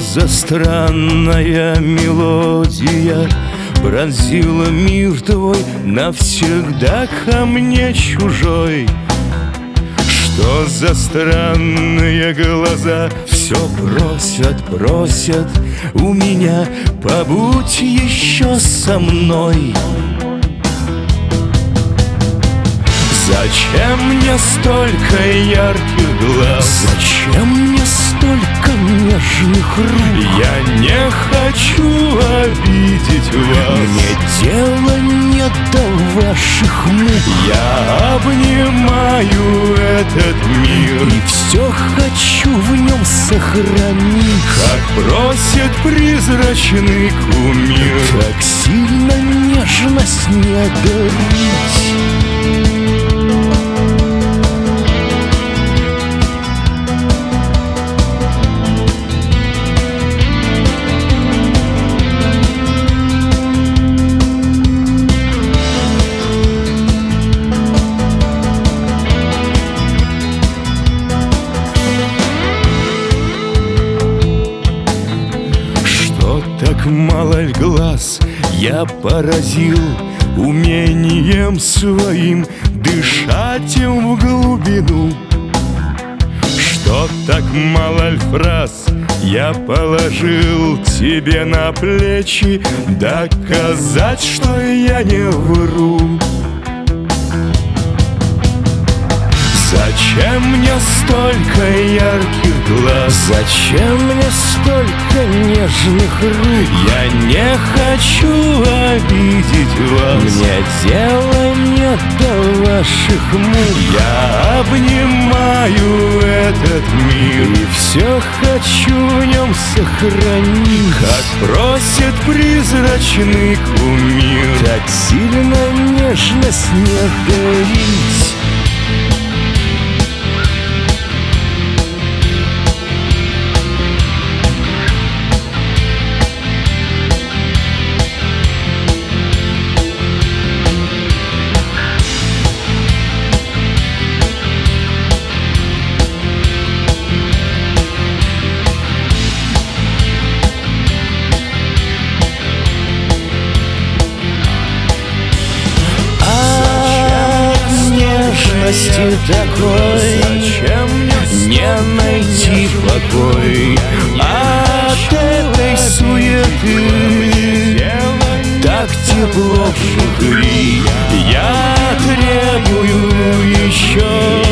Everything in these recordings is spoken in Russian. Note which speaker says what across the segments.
Speaker 1: за странная мелодия пронзила мир твой, навсегда ко мне чужой? Что за странные глаза все просят у меня: побудь еще со мной. Зачем мне столько ярких глаз? Зачем мне столько нежных рук? Я не хочу обидеть вас. Мне дела нет до ваших мук. Я обнимаю этот мир и все хочу в нем сохранить. Как просит призрачный кумир, так сильно нежность не дарить. Так мало ль глаз я поразил умением своим дышать им в глубину? Что так мало ль фраз я положил тебе на плечи доказать, что я не вру? Зачем мне столько ярких глаз? Зачем мне столько нежных рук? Я не хочу обидеть вас. Мне дела нет до ваших мук. Я обнимаю этот мир и все хочу в нем сохранить. Как просит призрачный кумир, так сильно нежность не дарить. Такой не найти покой от этой суеты. Так тепло внутри, я требую еще,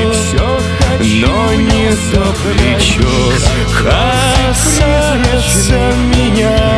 Speaker 1: но не то плечо касается меня.